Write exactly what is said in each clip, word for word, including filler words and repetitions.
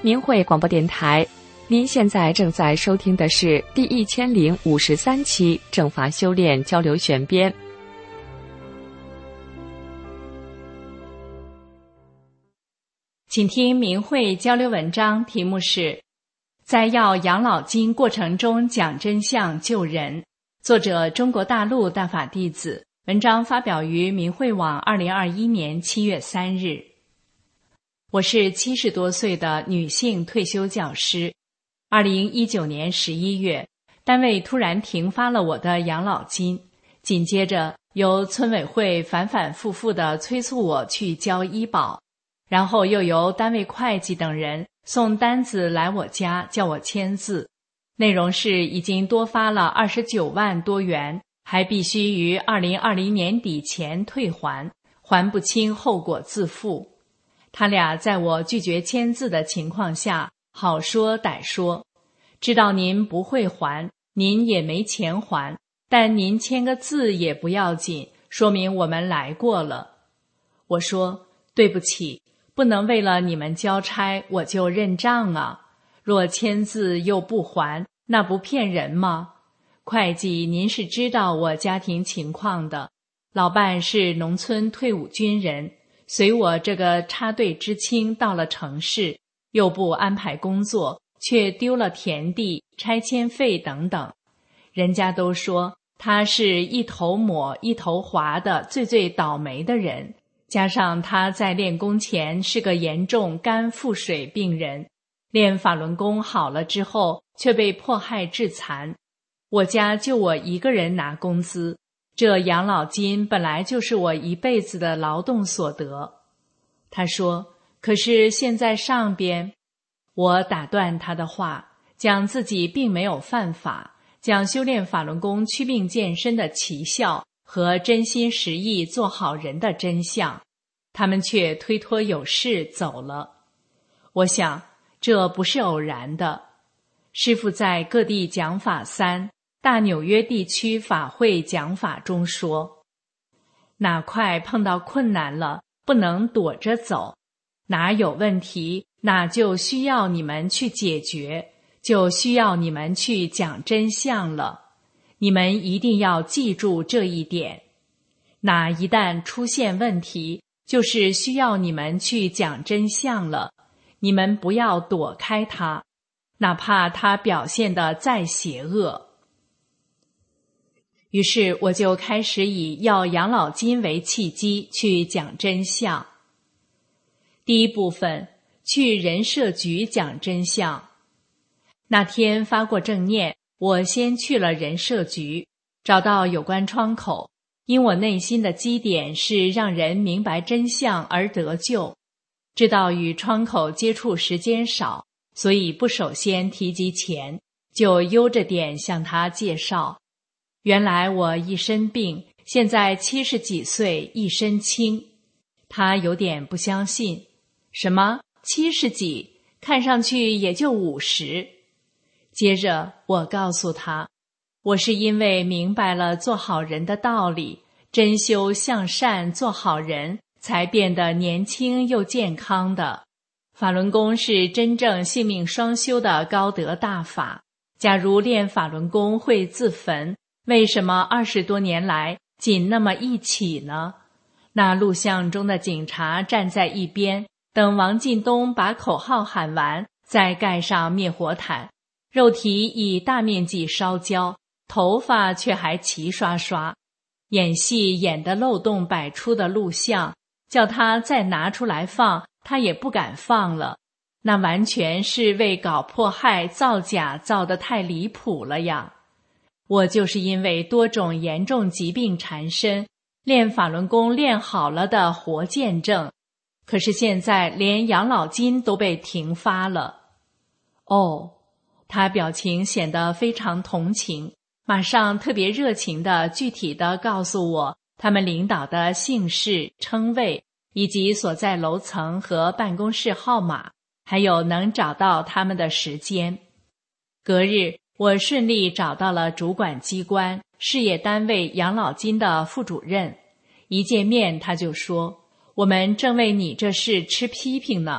明慧广播电台，您现在正在收听的是第一千零五十三期正法修炼交流选编。请听明慧交流文章，题目是在要养老金过程中讲真相救人，作者中国大陆大法弟子，文章发表于明慧网二零二一年七月三日。我是七十多岁的女性退休教师。二零一九年十一月，单位突然停发了我的养老金，紧接着由村委会反反复复地催促我去交医保，然后又由单位会计等人送单子来我家叫我签字，内容是已经多发了二十九万多元，还必须于二零二零年底前退还，还不清后果自负。他俩在我拒绝签字的情况下好说歹说，知道您不会还，您也没钱还，但您签个字也不要紧，说明我们来过了。我说对不起，不能为了你们交差我就认账啊，若签字又不还，那不骗人吗？会计您是知道我家庭情况的，老伴是农村退伍军人，随我这个插队知青到了城市，又不安排工作，却丢了田地、拆迁费等等。人家都说他是一头抹一头滑的最最倒霉的人，加上他在练功前是个严重肝腹水病人，练法轮功好了之后却被迫害致残。我家就我一个人拿工资，这养老金本来就是我一辈子的劳动所得。他说，可是现在上边……我打断他的话，讲自己并没有犯法，讲修炼法轮功祛病健身的奇效和真心实意做好人的真相，他们却推脱有事走了。我想这不是偶然的。师父在各地讲法三大纽约地区法会讲法中说，哪块碰到困难了，不能躲着走，哪有问题，那就需要你们去解决，就需要你们去讲真相了。你们一定要记住这一点。那一旦出现问题，就是需要你们去讲真相了，你们不要躲开它，哪怕它表现得再邪恶。于是我就开始以要养老金为契机去讲真相。第一部分，去人社局讲真相。那天发过正念，我先去了人社局，找到有关窗口，因我内心的基点是让人明白真相而得救，知道与窗口接触时间少，所以不首先提及钱，就悠着点向他介绍。原来我一身病，现在七十几岁，一身轻。他有点不相信，什么七十几，看上去也就五十。接着我告诉他，我是因为明白了做好人的道理，真修向善做好人，才变得年轻又健康的。法轮功是真正性命双修的高德大法，假如练法轮功会自焚，为什么二十多年来仅那么一起呢？那录像中的警察站在一边，等王进东把口号喊完，再盖上灭火毯，肉体已大面积烧焦，头发却还齐刷刷。演戏演得漏洞百出的录像，叫他再拿出来放，他也不敢放了。那完全是为搞迫害造假造得太离谱了呀！我就是因为多种严重疾病缠身，练法轮功练好了的活见证。可是现在连养老金都被停发了。哦，他表情显得非常同情，马上特别热情地具体地告诉我他们领导的姓氏、称谓，以及所在楼层和办公室号码，还有能找到他们的时间。隔日我顺利找到了主管机关事业单位养老金的副主任，一见面他就说，我们正为你这事吃批评呢，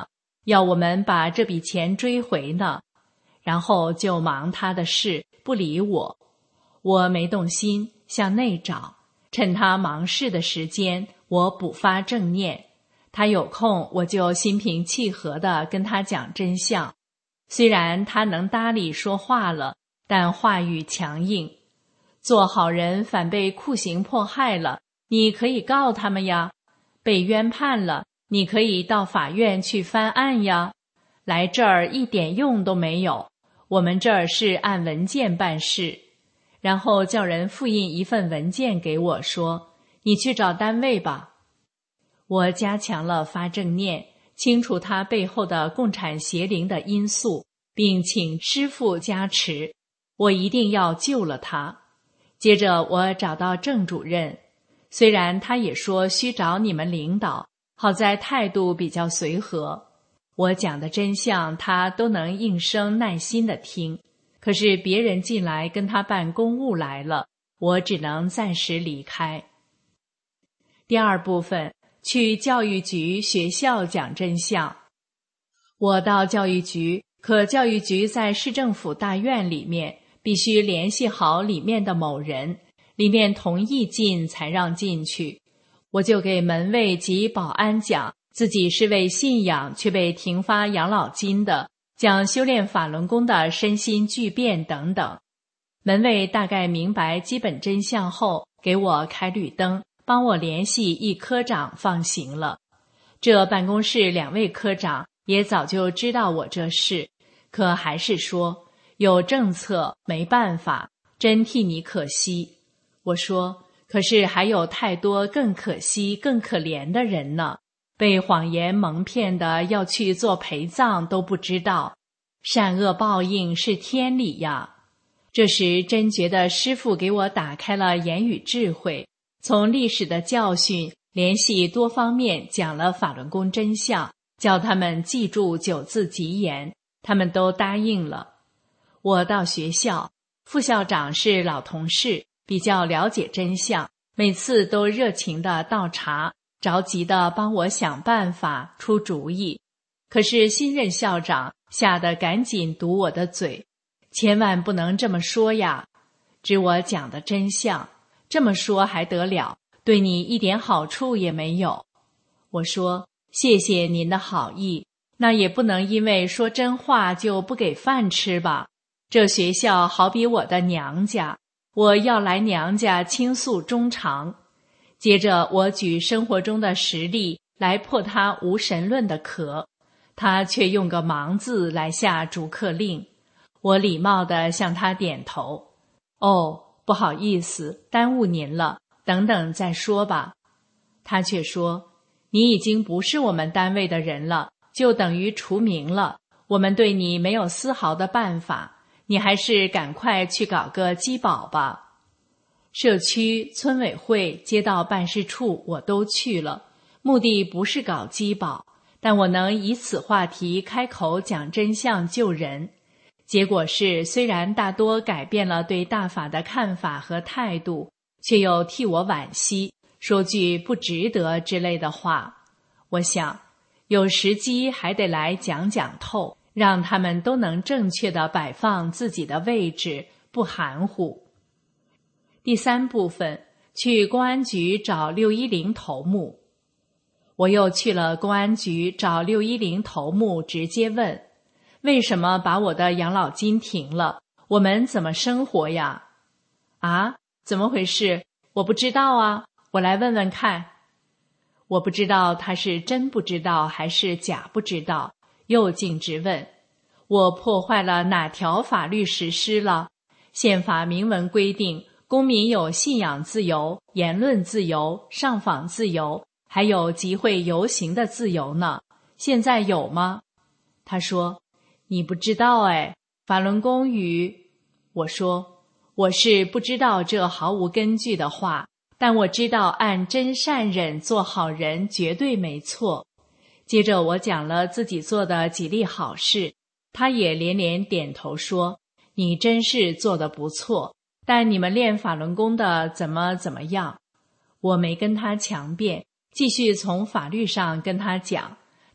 要我们把这笔钱追回呢。然后就忙他的事，不理我。我没动心，向内找，趁他忙事的时间，我补发正念。他有空，我就心平气和地跟他讲真相。虽然他能搭理说话了，但话语强硬。做好人反被酷刑迫害了，你可以告他们呀。被冤判了，你可以到法院去翻案呀。来这儿一点用都没有，我们这儿是按文件办事。然后叫人复印一份文件给我说，你去找单位吧。我加强了发正念，清楚他背后的共产邪灵的因素，并请师父加持，我一定要救了他。接着我找到郑主任，虽然他也说需找你们领导，好在态度比较随和。我讲的真相他都能应声耐心地听，可是别人进来跟他办公务来了，我只能暂时离开。第二部分，去教育局学校讲真相。我到教育局，可教育局在市政府大院里面，必须联系好里面的某人，里面同意进才让进去。我就给门卫及保安讲，自己是为信仰却被停发养老金的，讲修炼法轮功的身心巨变等等。门卫大概明白基本真相后，给我开绿灯，帮我联系一科长放行了。这办公室两位科长也早就知道我这事，可还是说有政策没办法，真替你可惜。我说，可是还有太多更可惜更可怜的人呢，被谎言蒙骗的要去做陪葬都不知道，善恶报应是天理呀。这时真觉得师父给我打开了言语智慧，从历史的教训联系多方面讲了法轮功真相，叫他们记住九字吉言，他们都答应了。我到学校，副校长是老同事，比较了解真相，每次都热情地倒茶，着急地帮我想办法出主意。可是新任校长吓得赶紧堵我的嘴，千万不能这么说呀，知我讲的真相，这么说还得了，对你一点好处也没有。我说，谢谢您的好意，那也不能因为说真话就不给饭吃吧。这学校好比我的娘家，我要来娘家倾诉衷肠。接着我举生活中的实例来破他无神论的壳，他却用个盲字来下逐客令。我礼貌地向他点头，哦，不好意思，耽误您了，等等再说吧。他却说，你已经不是我们单位的人了，就等于除名了，我们对你没有丝毫的办法，你还是赶快去搞个鸡保吧。社区、村委会、街道办事处我都去了，目的不是搞鸡保，但我能以此话题开口讲真相救人。结果是，虽然大多改变了对大法的看法和态度，却又替我惋惜，说句不值得之类的话。我想，有时机还得来讲讲透，让他们都能正确地摆放自己的位置，不含糊。第三部分，去公安局找六一零头目。我又去了公安局找六一零头目，直接问，为什么把我的养老金停了？我们怎么生活呀？啊，怎么回事？我不知道啊，我来问问看。我不知道他是真不知道还是假不知道，又径直问，我破坏了哪条法律实施了？宪法明文规定，公民有信仰自由、言论自由、上访自由，还有集会游行的自由呢，现在有吗？他说，你不知道哎，法轮功与……我说，我是不知道这毫无根据的话，但我知道按真善忍做好人绝对没错。接着我讲了自己做的几例好事，他也连连点头说，你真是做得不错，但你们练法轮功的怎么怎么样。我没跟他强辩，继续从法律上跟他讲，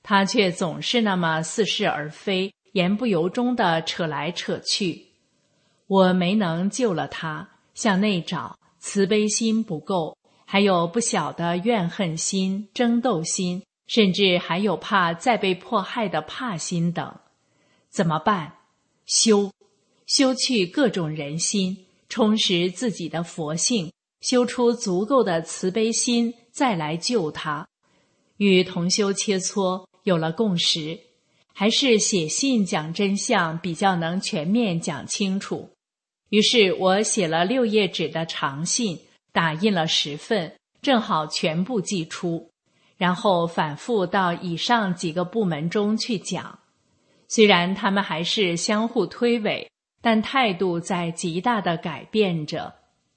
他却总是那么似是而非，言不由衷地扯来扯去。我没能救了他，向内找，慈悲心不够，还有不小的怨恨心、争斗心，甚至还有怕再被迫害的怕心等。怎么办？修，修去各种人心，充实自己的佛性，修出足够的慈悲心，再来救他。与同修切磋，有了共识，还是写信讲真相比较能全面讲清楚。于是我写了六页纸的长信，打印了十份，正好全部寄出，然后反复到以上几个部门中去讲。虽然他们还是相互推诿，但态度在极大地改变着。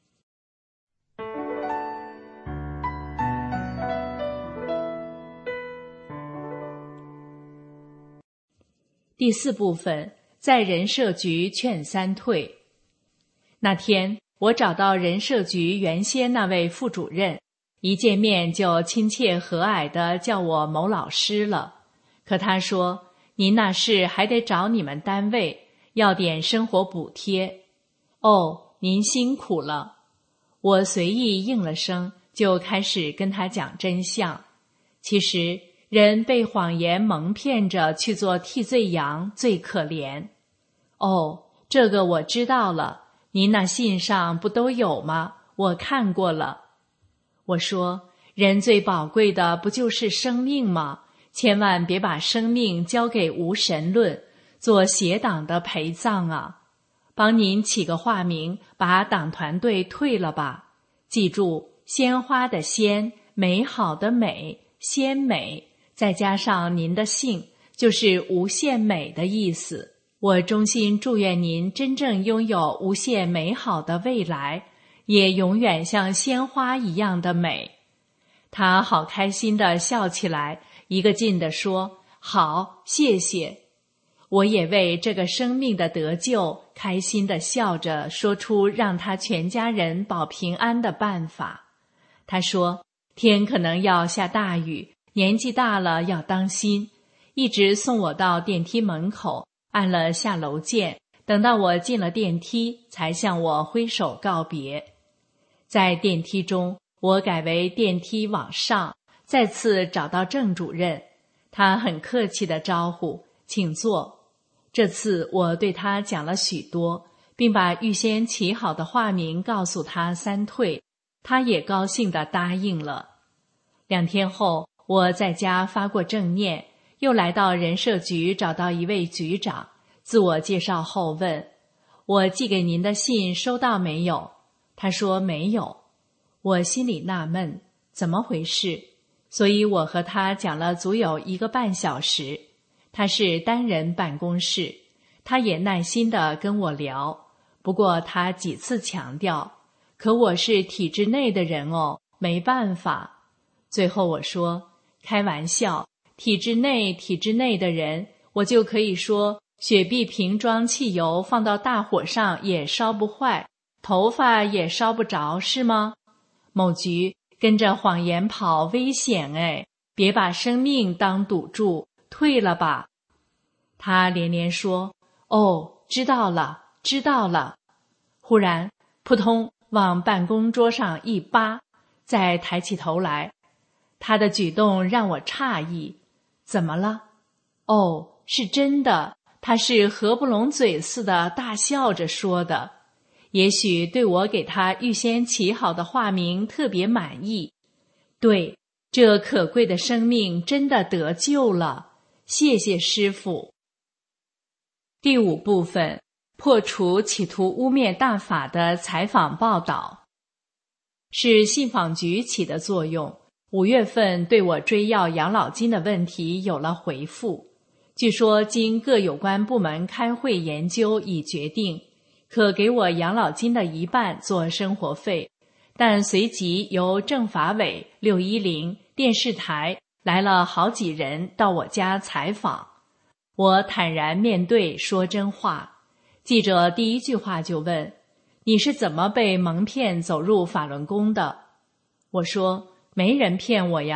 第四部分，在人社局劝三退。那天我找到人社局原先那位副主任，一见面就亲切和蔼地叫我某老师了。可他说，您那事还得找你们单位，要点生活补贴。哦，您辛苦了。我随意应了声，就开始跟他讲真相。其实人被谎言蒙骗着去做替罪羊最可怜。哦，这个我知道了，您那信上不都有吗？我看过了。我说，人最宝贵的不就是生命吗？千万别把生命交给无神论，做邪党的陪葬啊！帮您起个化名，把党团队退了吧。记住，鲜花的鲜，美好的美，鲜美，再加上您的姓，就是无限美的意思。我衷心祝愿您真正拥有无限美好的未来，也永远像鲜花一样的美。他好开心地笑起来，一个劲地说，好，谢谢。我也为这个生命的得救开心地笑着，说出让他全家人保平安的办法。他说，天可能要下大雨，年纪大了要当心，一直送我到电梯门口，按了下楼键，等到我进了电梯，才向我挥手告别。在电梯中，我改为电梯往上，再次找到郑主任，他很客气地招呼，请坐。这次我对他讲了许多，并把预先起好的化名告诉他三退，他也高兴地答应了。两天后，我在家发过正念，又来到人社局找到一位局长，自我介绍后问，我寄给您的信收到没有？他说没有。我心里纳闷，怎么回事？所以我和他讲了足有一个半小时。他是单人办公室，他也耐心地跟我聊，不过他几次强调，可我是体制内的人哦，没办法。最后我说，开玩笑，体制内体制内的人，我就可以说，雪碧瓶装汽油放到大火上也烧不坏，头发也烧不着，是吗？某局跟着谎言跑危险哎，别把生命当赌注，退了吧。他连连说，哦，知道了，知道了。忽然扑通往办公桌上一扒，再抬起头来。他的举动让我诧异，怎么了？哦，是真的，他是合不拢嘴似的大笑着说的。也许对我给他预先起好的化名特别满意。对，这可贵的生命真的得救了，谢谢师父。第五部分，破除企图污蔑大法的采访报道。是信访局起的作用，五月份对我追要养老金的问题有了回复。据说经各有关部门开会研究已决定，可给我养老金的一半做生活费，但随即由政法委、六一零、电视台来了好几人到我家采访。我坦然面对，说真话。记者第一句话就问，你是怎么被蒙骗走入法轮功的？我说，没人骗我呀，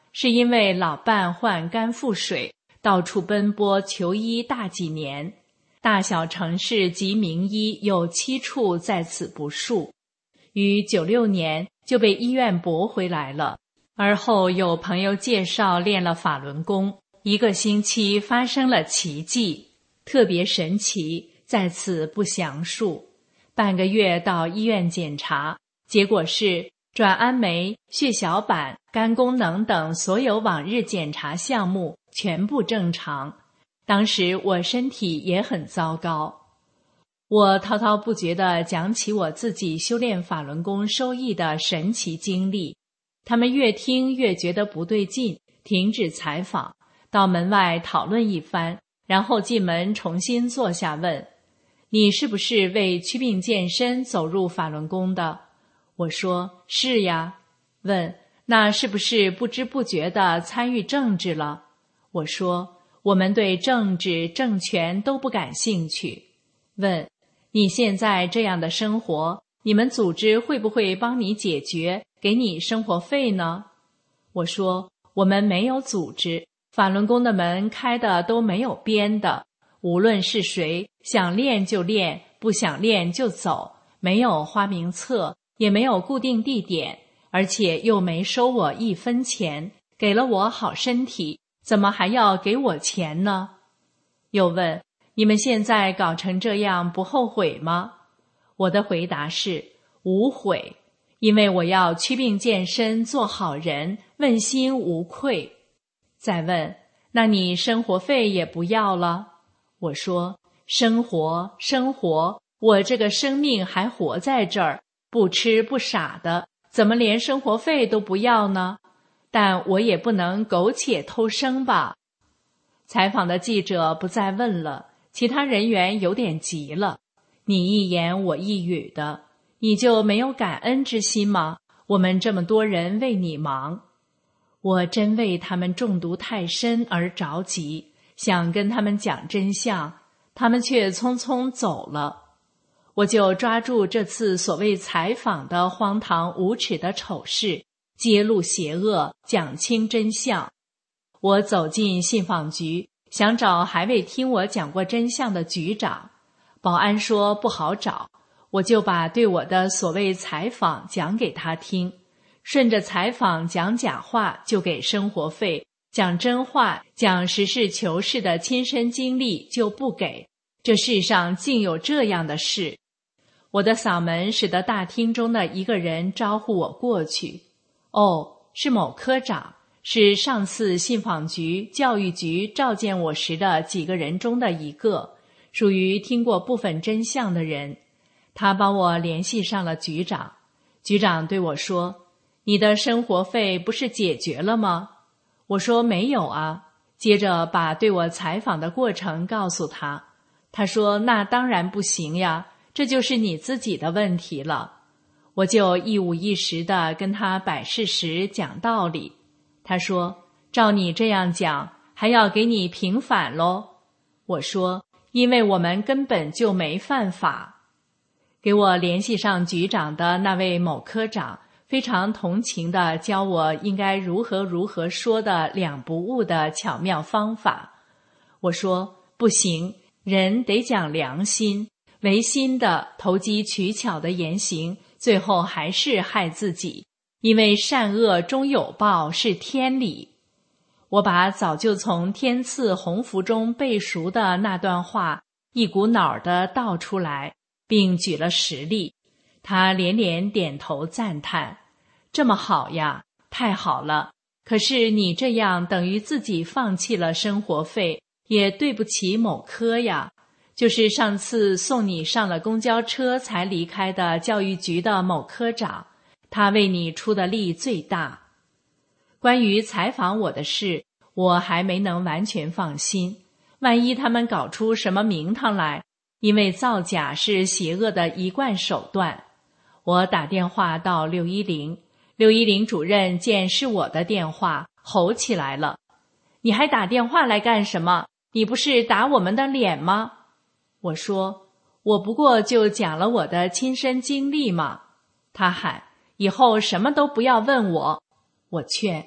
是因为老伴患肝腹水，到处奔波求医大几年，大小城市及名医有七处在此不数，于九六年就被医院驳回来了。而后有朋友介绍练了法轮功，一个星期发生了奇迹，特别神奇，在此不详述。半个月到医院检查，结果是转氨酶、血小板、肝功能等所有往日检查项目全部正常。当时我身体也很糟糕。我滔滔不绝地讲起我自己修炼法轮功收益的神奇经历，他们越听越觉得不对劲，停止采访，到门外讨论一番，然后进门重新坐下问：你是不是为祛病健身走入法轮功的？我说是呀。问那是不是不知不觉地参与政治了？我说我们对政治政权都不感兴趣。问你现在这样的生活，你们组织会不会帮你解决，给你生活费呢？我说我们没有组织，法轮功的门开的都没有边的，无论是谁想练就练，不想练就走，没有花名册，也没有固定地点，而且又没收我一分钱，给了我好身体，怎么还要给我钱呢？又问你们现在搞成这样不后悔吗？我的回答是无悔，因为我要祛病健身做好人，问心无愧。再问那你生活费也不要了？我说生活生活，我这个生命还活在这儿，不吃不傻的，怎么连生活费都不要呢？但我也不能苟且偷生吧。采访的记者不再问了，其他人员有点急了，你一言我一语的，你就没有感恩之心吗？我们这么多人为你忙。我真为他们中毒太深而着急，想跟他们讲真相，他们却匆匆走了。我就抓住这次所谓采访的荒唐无耻的丑事，揭露邪恶，讲清真相。我走进信访局，想找还未听我讲过真相的局长，保安说不好找，我就把对我的所谓采访讲给他听，顺着采访讲假话就给生活费，讲真话讲实事求是的亲身经历就不给。这世上竟有这样的事。我的嗓门使得大厅中的一个人招呼我过去。哦，是某科长，是上次信访局教育局召见我时的几个人中的一个，属于听过部分真相的人。他帮我联系上了局长。局长对我说，你的生活费不是解决了吗？我说没有啊。接着把对我采访的过程告诉他。他说那当然不行呀，这就是你自己的问题了。我就一五一十地跟他摆事实讲道理。他说照你这样讲，还要给你平反咯。我说因为我们根本就没犯法。给我联系上局长的那位某科长非常同情地教我应该如何如何说的两不误的巧妙方法。我说不行，人得讲良心，违心的投机取巧的言行，最后还是害自己，因为善恶终有报，是天理。我把早就从天赐鸿福中背熟的那段话一股脑地道出来，并举了实例。他连连点头赞叹，这么好呀，太好了。可是你这样等于自己放弃了生活费，也对不起某科呀。就是上次送你上了公交车才离开的教育局的某科长，他为你出的力最大。关于采访我的事，我还没能完全放心，万一他们搞出什么名堂来，因为造假是邪恶的一贯手段。我打电话到六一零，六一零主任见是我的电话，吼起来了，你还打电话来干什么？你不是打我们的脸吗？我说我不过就讲了我的亲身经历嘛。他喊以后什么都不要问我。我劝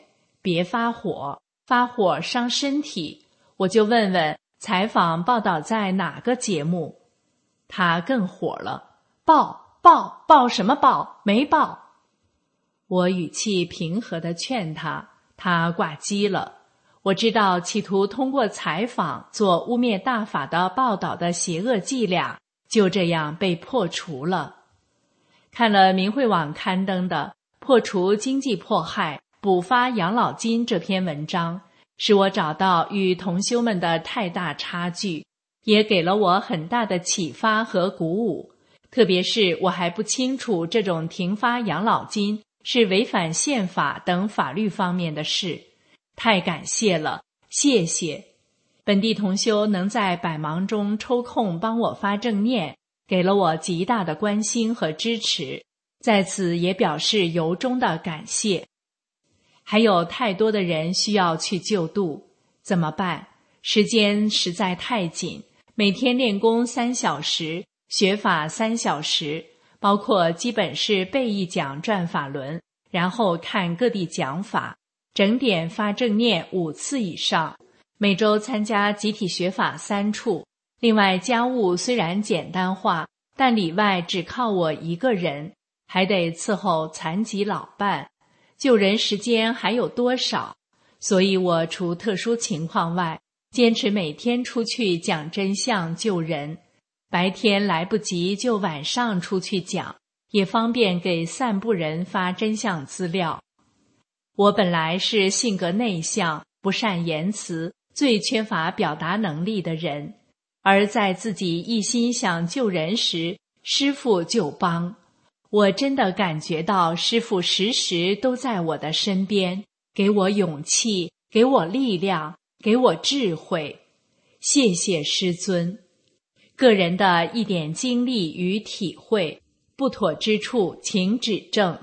别发火，发火伤身体。我就问问采访报道在哪个节目，他更火了，报报报什么报？没报。我语气平和地劝他，他挂机了。我知道企图通过采访做污蔑大法的报道的邪恶伎俩就这样被破除了。看了明慧网刊登的《破除经济迫害，补发养老金》这篇文章，使我找到与同修们的太大差距，也给了我很大的启发和鼓舞。特别是我还不清楚这种停发养老金是违反宪法等法律方面的事。太感谢了，谢谢。本地同修能在百忙中抽空帮我发正念，给了我极大的关心和支持，在此也表示由衷的感谢。还有太多的人需要去救度，怎么办？时间实在太紧，每天练功三小时，学法三小时，包括基本是背一讲转法轮，然后看各地讲法，整点发正念五次以上，每周参加集体学法三处。另外家务虽然简单化，但里外只靠我一个人，还得伺候残疾老伴，救人时间还有多少？所以我除特殊情况外，坚持每天出去讲真相救人，白天来不及就晚上出去讲，也方便给散步人发真相资料。我本来是性格内向，不善言辞，最缺乏表达能力的人，而在自己一心想救人时，师父就帮。我真的感觉到师父时时都在我的身边，给我勇气，给我力量，给我智慧。谢谢师尊。个人的一点经历与体会，不妥之处请指正。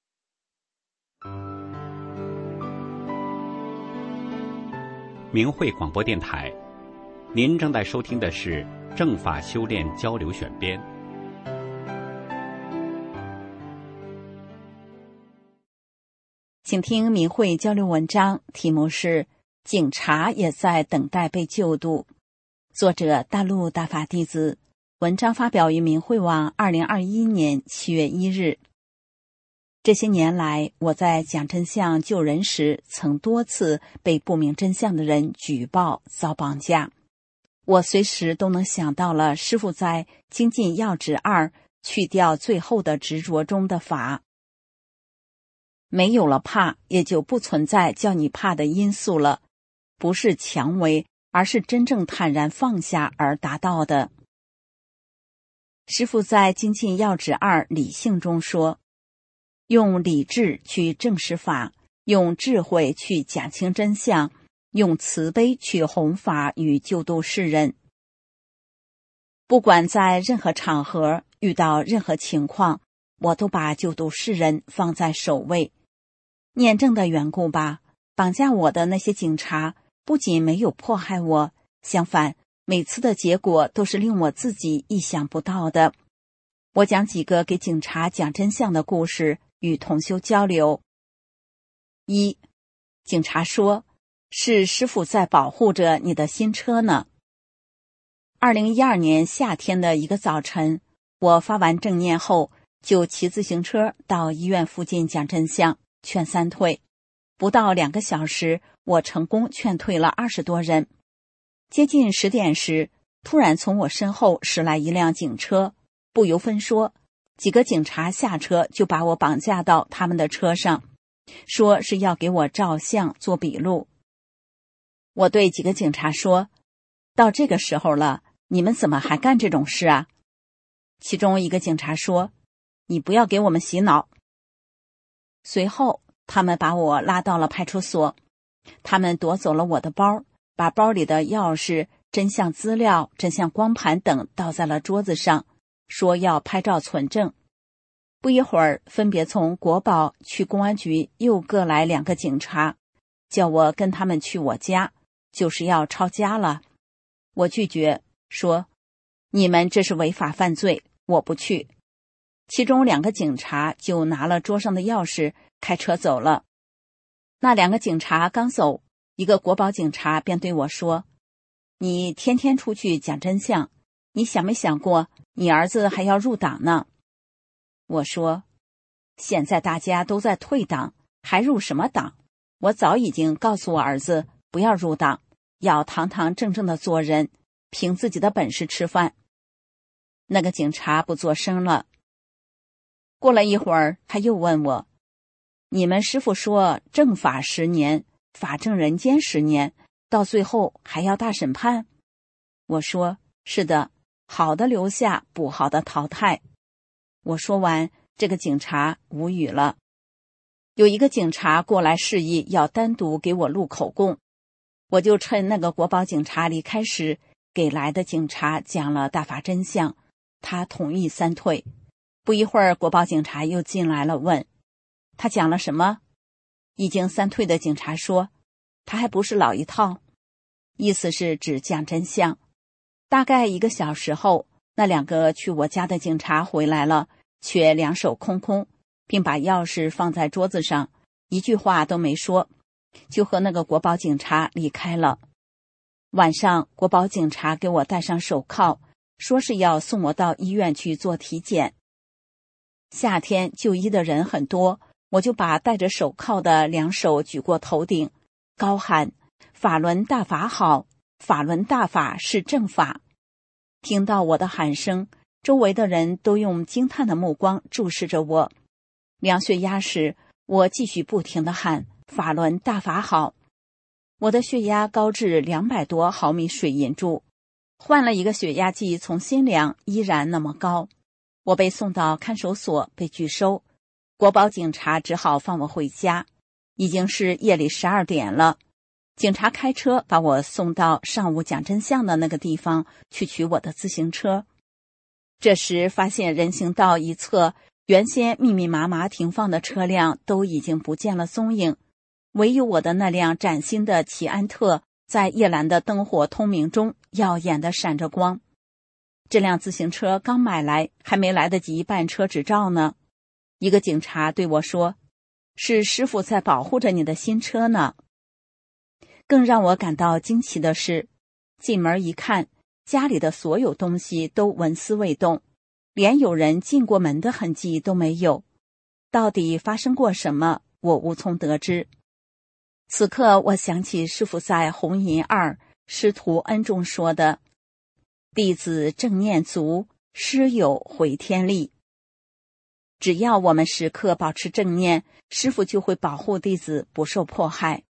明慧广播电台，您正在收听的是正法修炼交流选编。 请听明慧交流文章，题目是警察也在等待被救度，作者大陆大法弟子，文章发表于明慧网二零二一年七月一日。这些年来，我在讲真相救人时，曾多次被不明真相的人举报遭绑架。我随时都能想到了师父在精进要旨二去掉最后的执着中的法。没有了怕，也就不存在叫你怕的因素了，不是强为，而是真正坦然放下而达到的。师父在精进要旨二理性中说，用理智去证实法，用智慧去讲清真相，用慈悲去弘法与救度世人。不管在任何场合遇到任何情况，我都把救度世人放在首位。念正的缘故吧，绑架我的那些警察不仅没有迫害我，相反，每次的结果都是令我自己意想不到的。我讲几个给警察讲真相的故事，与同修交流。一，警察说，是师父在保护着你的新车呢。二零一二年夏天的一个早晨，我发完正念后，就骑自行车到医院附近讲真相，劝三退。不到两个小时，我成功劝退了二十多人。接近十点时，突然从我身后驶来一辆警车，不由分说，几个警察下车就把我绑架到他们的车上，说是要给我照相做笔录。我对几个警察说，到这个时候了，你们怎么还干这种事啊？其中一个警察说，你不要给我们洗脑。随后他们把我拉到了派出所，他们夺走了我的包，把包里的钥匙、真相资料、真相光盘等倒在了桌子上，说要拍照存证。不一会儿，分别从国保去公安局又各来两个警察，叫我跟他们去我家，就是要抄家了。我拒绝，说你们这是违法犯罪，我不去。其中两个警察就拿了桌上的钥匙，开车走了。 那两个警察刚走，一个国保警察便对我说，你天天出去讲真相，你想没想过你儿子还要入党呢？我说，现在大家都在退党，还入什么党？我早已经告诉我儿子不要入党，要堂堂正正的做人，凭自己的本事吃饭。那个警察不作声了。过了一会儿，他又问我，你们师父说正法十年，法正人间十年，到最后还要大审判？我说，是的，好的留下，不好的淘汰。我说完，这个警察无语了。有一个警察过来示意要单独给我录口供，我就趁那个国保警察离开时，给来的警察讲了大法真相，他同意三退。不一会儿，国保警察又进来了，问他讲了什么。已经三退的警察说，他还不是老一套，意思是只讲真相。大概一个小时后，那两个去我家的警察回来了，却两手空空，并把钥匙放在桌子上，一句话都没说，就和那个国保警察离开了。晚上，国保警察给我戴上手铐，说是要送我到医院去做体检。夏天就医的人很多，我就把戴着手铐的两手举过头顶，高喊，法轮大法好，法轮大法是正法。听到我的喊声，周围的人都用惊叹的目光注视着我。量血压时，我继续不停地喊，法轮大法好。我的血压高至两百多毫米水银柱，换了一个血压计从新量依然那么高。我被送到看守所被拒收，国保警察只好放我回家。已经是夜里十二点了，警察开车把我送到上午讲真相的那个地方去取我的自行车。这时发现人行道一侧原先密密麻麻停放的车辆都已经不见了踪影，唯有我的那辆崭新的奇安特在夜蓝的灯火通明中耀眼地闪着光。这辆自行车刚买来，还没来得及办车执照呢。一个警察对我说，是师傅在保护着你的新车呢。更让我感到惊奇的是，进门一看，家里的所有东西都纹丝未动，连有人进过门的痕迹都没有。到底发生过什么，我无从得知。此刻我想起师父在红银二师徒恩中说的，弟子正念足，师有回天力。只要我们时刻保持正念，师父就会保护弟子不受迫害。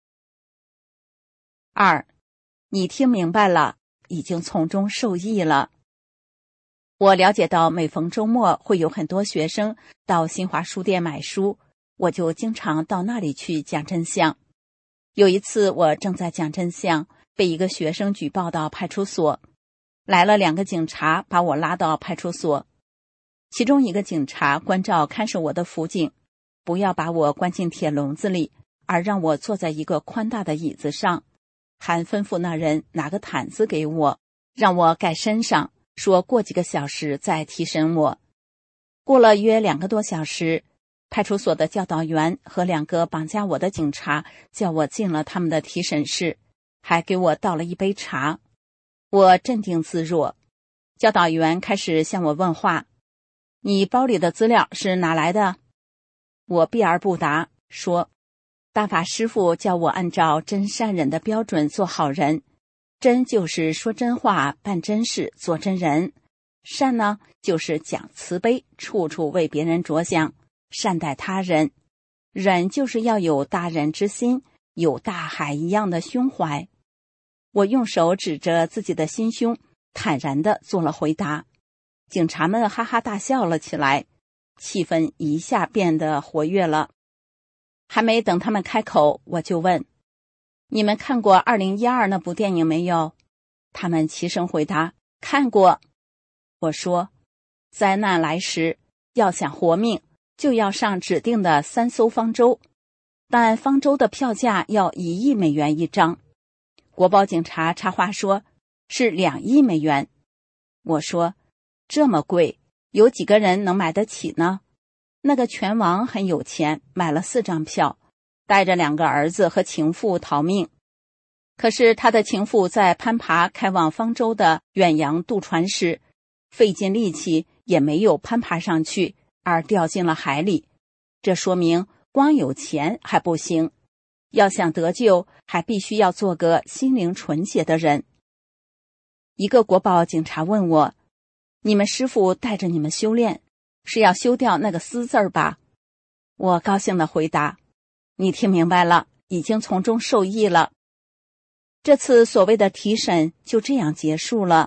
二，你听明白了，已经从中受益了。我了解到每逢周末会有很多学生到新华书店买书，我就经常到那里去讲真相。有一次我正在讲真相，被一个学生举报到派出所，来了两个警察把我拉到派出所。其中一个警察关照看守我的辅警，不要把我关进铁笼子里，而让我坐在一个宽大的椅子上，还吩咐那人拿个毯子给我，让我盖身上，说过几个小时再提审我。过了约两个多小时，派出所的教导员和两个绑架我的警察叫我进了他们的提审室，还给我倒了一杯茶。我镇定自若。教导员开始向我问话，你包里的资料是哪来的？我避而不答，说大法师父叫我按照真善忍的标准做好人。真就是说真话，办真事，做真人。善呢，就是讲慈悲，处处为别人着想，善待他人。忍就是要有大人之心，有大海一样的胸怀。我用手指着自己的心胸，坦然地做了回答。警察们哈哈大笑了起来，气氛一下变得活跃了。还没等他们开口，我就问，你们看过二零一二那部电影没有？他们齐声回答，看过。我说，灾难来时，要想活命，就要上指定的三艘方舟，但方舟的票价要一亿美元一张。国保警察插话说，是两亿美元。我说，这么贵，有几个人能买得起呢？那个拳王很有钱，买了四张票， 带着两个儿子和情妇逃命。可是他的情妇在攀爬开往方舟的远洋渡船时，费尽力气也没有攀爬上去，而掉进了海里。这说明光有钱还不行，要想得救，还必须要做个心灵纯洁的人。一个国保警察问我，你们师父带着你们修炼，是要修掉那个私字儿吧？我高兴地回答，你听明白了，已经从中受益了。这次所谓的提审就这样结束了。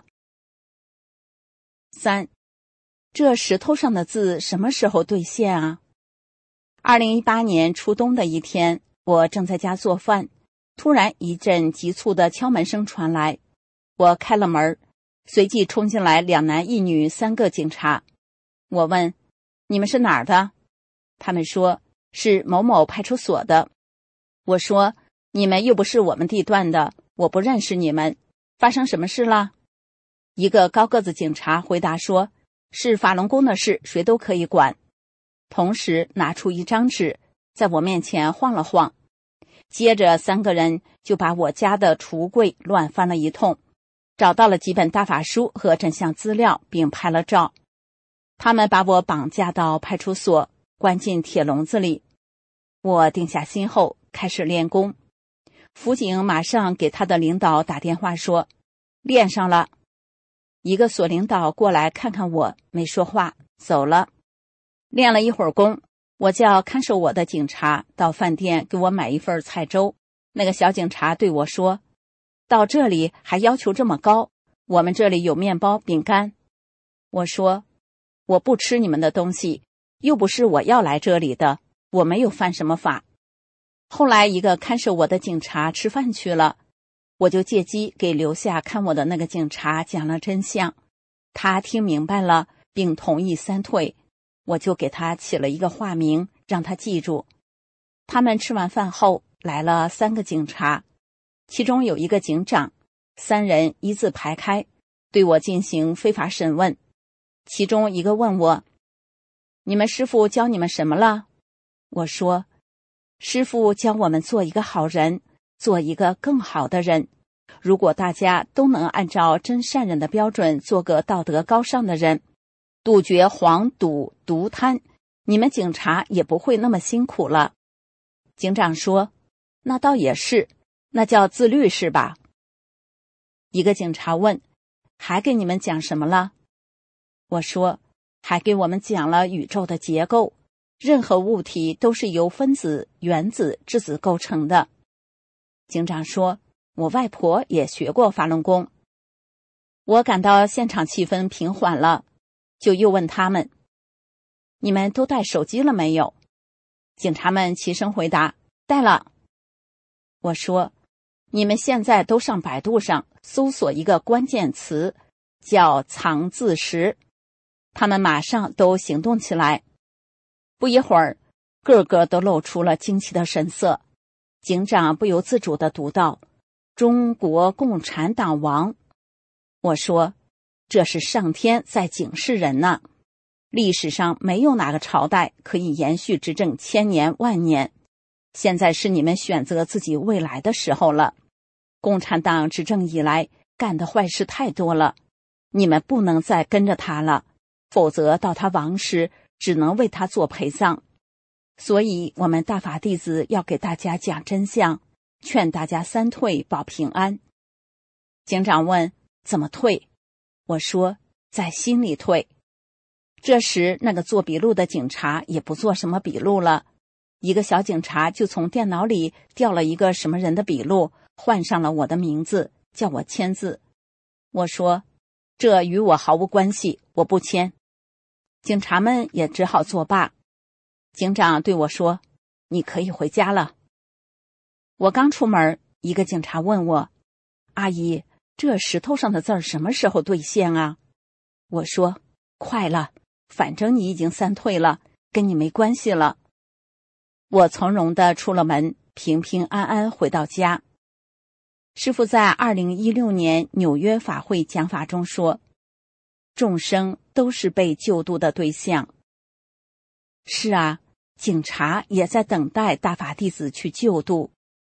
三，这石头上的字什么时候兑现啊？二零一八年初冬的一天，我正在家做饭，突然一阵急促的敲门声传来。我开了门，随即冲进来两男一女三个警察。我问，你们是哪儿的？他们说是某某派出所的。我说，你们又不是我们地段的，我不认识你们，发生什么事了？一个高个子警察回答说，是法轮功的事，谁都可以管。同时拿出一张纸，在我面前晃了晃。接着三个人就把我家的橱柜乱翻了一通，找到了几本大法书和真相资料，并拍了照。他们把我绑架到派出所，关进铁笼子里。我定下心后，开始练功。辅警马上给他的领导打电话说，练上了。一个所领导过来看看我，没说话，走了。练了一会儿功，我叫看守我的警察到饭店给我买一份菜粥。那个小警察对我说，到这里还要求这么高，我们这里有面包饼干。我说，我不吃你们的东西，又不是我要来这里的，我没有犯什么法。后来一个看守我的警察吃饭去了，我就借机给留下看我的那个警察讲了真相。他听明白了，并同意三退，我就给他起了一个化名，让他记住。他们吃完饭后来了三个警察，其中有一个警长，三人一字排开，对我进行非法审问。其中一个问我，你们师父教你们什么了？我说，师父教我们做一个好人，做一个更好的人。如果大家都能按照真善人的标准做个道德高尚的人，杜绝黄赌毒贪，你们警察也不会那么辛苦了。警长说，那倒也是，那叫自律是吧？一个警察问，还给你们讲什么了？我说，还给我们讲了宇宙的结构，任何物体都是由分子、原子、质子构成的。警长说，我外婆也学过法轮功。我感到现场气氛平缓了，就又问他们，你们都带手机了没有？警察们齐声回答，带了。我说，你们现在都上百度上搜索一个关键词，叫藏字石。他们马上都行动起来。不一会儿，个个都露出了惊奇的神色。警长不由自主地读道，中国共产党亡。我说，这是上天在警示人呢。历史上没有哪个朝代可以延续执政千年万年，现在是你们选择自己未来的时候了。共产党执政以来干的坏事太多了，你们不能再跟着他了，否则到他亡时只能为他做陪葬。所以我们大法弟子要给大家讲真相，劝大家三退保平安。警长问，怎么退？我说，在心里退。这时那个做笔录的警察也不做什么笔录了，一个小警察就从电脑里调了一个什么人的笔录，换上了我的名字，叫我签字。我说，这与我毫无关系，我不签。警察们也只好作罢。警长对我说，你可以回家了。我刚出门，一个警察问我，阿姨，这石头上的字儿什么时候兑现啊？我说，快了，反正你已经三退了，跟你没关系了。我从容地出了门，平平安安回到家。师父在二零一六年纽约法会讲法中说，众生都是被救度的对象。是啊， 警察也在等待大法弟子去救度。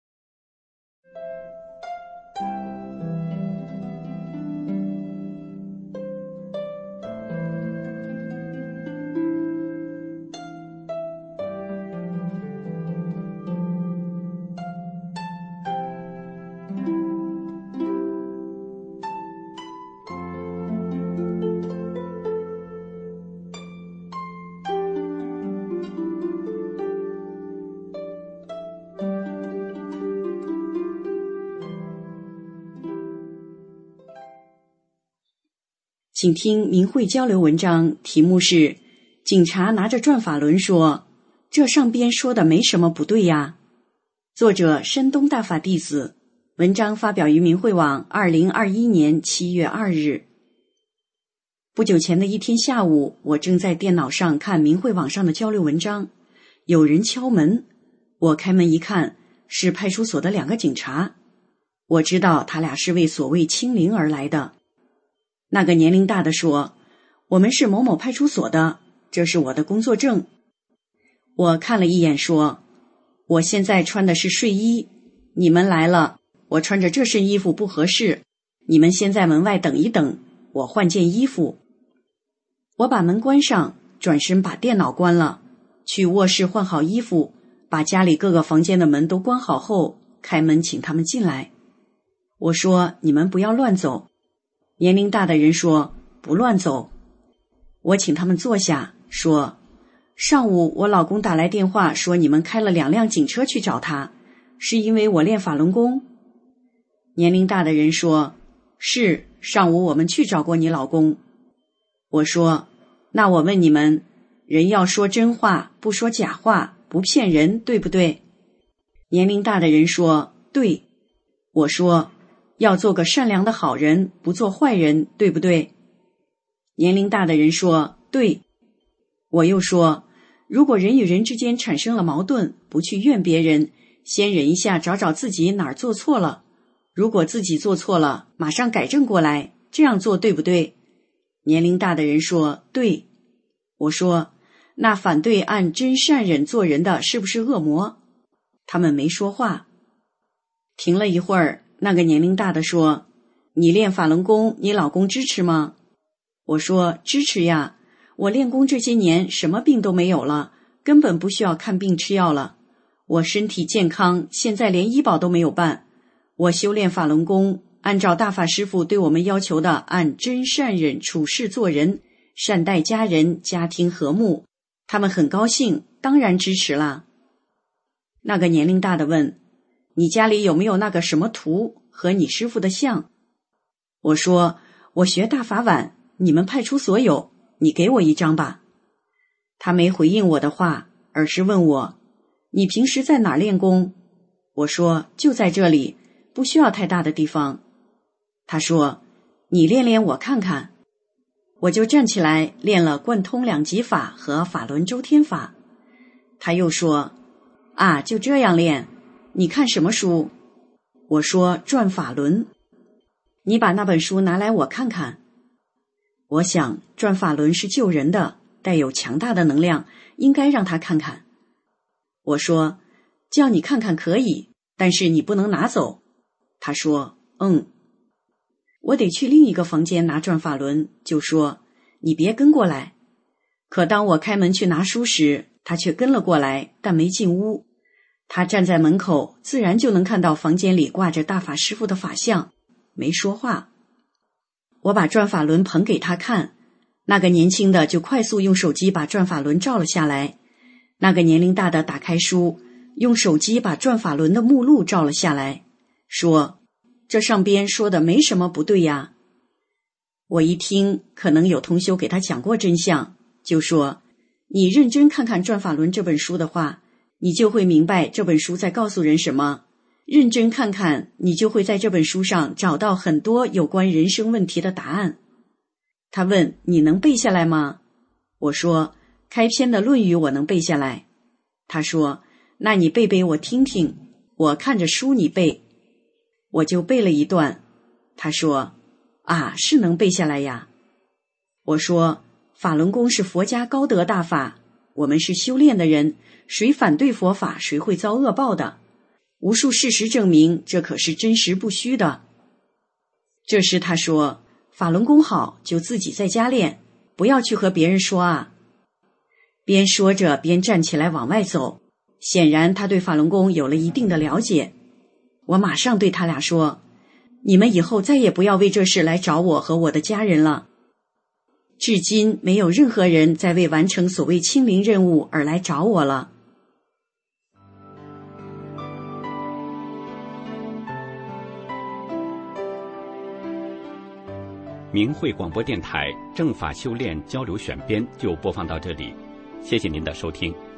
请听明慧交流文章，题目是警察拿着转法轮说，这上边说的没什么不对呀。作者山东大法弟子，文章发表于明慧网二零二一年七月二日。不久前的一天下午，我正在电脑上看明慧网上的交流文章，有人敲门，我开门一看，是派出所的两个警察。我知道他俩是为所谓清零而来的。那个年龄大的说，我们是某某派出所的，这是我的工作证。我看了一眼说，我现在穿的是睡衣，你们来了，我穿着这身衣服不合适，你们先在门外等一等，我换件衣服。我把门关上，转身把电脑关了，去卧室换好衣服，把家里各个房间的门都关好后，开门请他们进来。我说，你们不要乱走。年龄大的人说，不乱走。我请他们坐下，说，上午我老公打来电话说你们开了两辆警车去找他，是因为我练法轮功。年龄大的人说，是，上午我们去找过你老公。我说，那我问你们，人要说真话，不说假话，不骗人，对不对？年龄大的人说，对。我说，要做个善良的好人，不做坏人，对不对？年龄大的人说，对。我又说，如果人与人之间产生了矛盾，不去怨别人，先忍一下，找找自己哪儿做错了，如果自己做错了，马上改正过来，这样做对不对？年龄大的人说，对。我说，那反对按真善忍做人的是不是恶魔？他们没说话。停了一会儿，那个年龄大的说，你练法轮功，你老公支持吗？我说，支持呀，我练功这些年什么病都没有了，根本不需要看病吃药了，我身体健康，现在连医保都没有办。我修炼法轮功，按照大法师父对我们要求的按真善忍处事做人，善待家人，家庭和睦，他们很高兴，当然支持啦。那个年龄大的问，你家里有没有那个什么图和你师父的像？我说，我学大法晚，你们派出所有，你给我一张吧。他没回应我的话，而是问我，你平时在哪儿练功？我说，就在这里，不需要太大的地方。他说，你练练我看看。我就站起来练了贯通两极法和法轮周天法。他又说，啊，就这样练，你看什么书？我说，转法轮。你把那本书拿来我看看。我想转法轮是救人的，带有强大的能量，应该让他看看。我说，叫你看看可以，但是你不能拿走。他说，嗯。我得去另一个房间拿转法轮，就说，你别跟过来。可当我开门去拿书时，他却跟了过来，但没进屋。他站在门口，自然就能看到房间里挂着大法师父的法像，没说话。我把转法轮捧给他看，那个年轻的就快速用手机把转法轮照了下来，那个年龄大的打开书，用手机把转法轮的目录照了下来，说，这上边说的没什么不对呀。我一听，可能有同修给他讲过真相，就说，你认真看看转法轮这本书的话，你就会明白这本书在告诉人什么。认真看看，你就会在这本书上找到很多有关人生问题的答案。他问，你能背下来吗？我说，开篇的论语我能背下来。他说，那你背背我听听，我看着书你背。我就背了一段。他说，啊，是能背下来呀。我说，法轮功是佛家高德大法， 我们是修炼的人，谁反对佛法，谁会遭恶报的。无数事实证明，这可是真实不虚的。这时他说，法轮功好，就自己在家练，不要去和别人说啊。边说着边站起来往外走，显然他对法轮功有了一定的了解。我马上对他俩说，你们以后再也不要为这事来找我和我的家人了。至今没有任何人再为完成所谓清零任务而来找我了。 明慧广播电台正法修炼交流选编就播放到这里，谢谢您的收听。